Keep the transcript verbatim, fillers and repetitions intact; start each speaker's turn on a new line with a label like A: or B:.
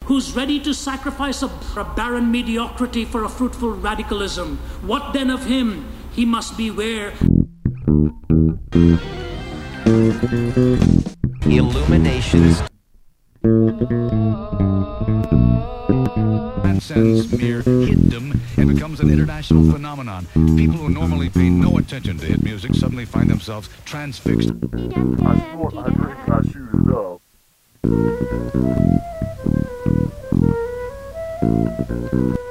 A: who's ready to sacrifice a, a barren mediocrity for a fruitful radicalism. What then of him? He must beware.
B: Illuminations
C: transcends mere hitdom and becomes an international phenomenon. People who normally pay no attention to hit music suddenly find themselves transfixed.
D: I snort, I drink, I shoot it up.